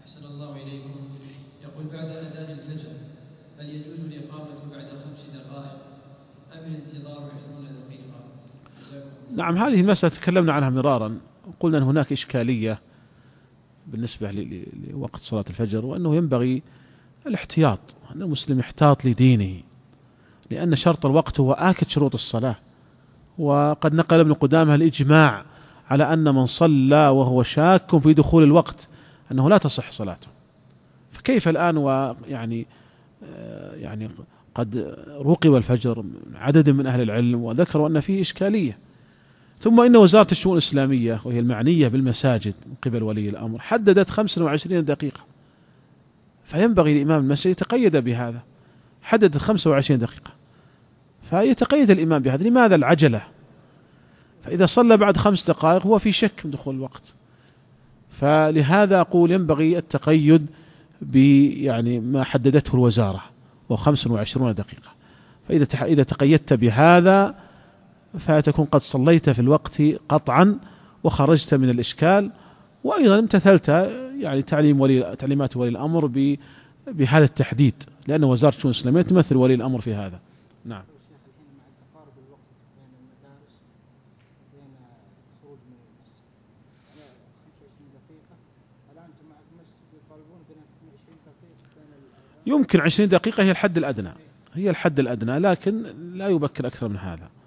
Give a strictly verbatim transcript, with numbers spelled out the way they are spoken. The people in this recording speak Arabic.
أحسن الله إليكم. يقول بعد أذان الفجر هل يجوز الإقامة بعد خمس دقائق أم الانتظار عشرون دقيقة؟ نعم، هذه المسألة تكلمنا عنها مرارا، قلنا أن هناك إشكالية بالنسبة لوقت صلاة الفجر، وأنه ينبغي الاحتياط، أن المسلم يحتاط لدينه، لأن شرط الوقت هو آكد شروط الصلاة. وقد نقل ابن قدامة الإجماع على أن من صلى وهو شاك في دخول الوقت أنه لا تصح صلاته، فكيف الآن ويعني يعني قد رقب الفجر عدد من أهل العلم وذكروا أن فيه إشكالية. ثم إن وزارة الشؤون الإسلامية وهي المعنية بالمساجد من قبل ولي الأمر حددت خمسة وعشرين دقيقة، فينبغي الإمام المسجد يتقيد بهذا، حددت خمسة وعشرين دقيقة فيتقيد الإمام بهذا. لماذا العجلة؟ فإذا صلى بعد خمس دقائق هو في شك من دخول الوقت، فلهذا أقول ينبغي التقيد يعني ما حددته الوزارة وخمس وعشرون دقيقة. فإذا إذا تقيدت بهذا فتكون قد صليت في الوقت قطعا وخرجت من الإشكال، وأيضا امتثلت يعني تعليم ولي تعليمات ولي الأمر بهذا التحديد، لأن وزارة الشؤون الإسلامية تمثل ولي الأمر في هذا. نعم. يمكن عشرين دقيقة هي الحد الأدنى، هي الحد الأدنى، لكن لا يبكر أكثر من هذا.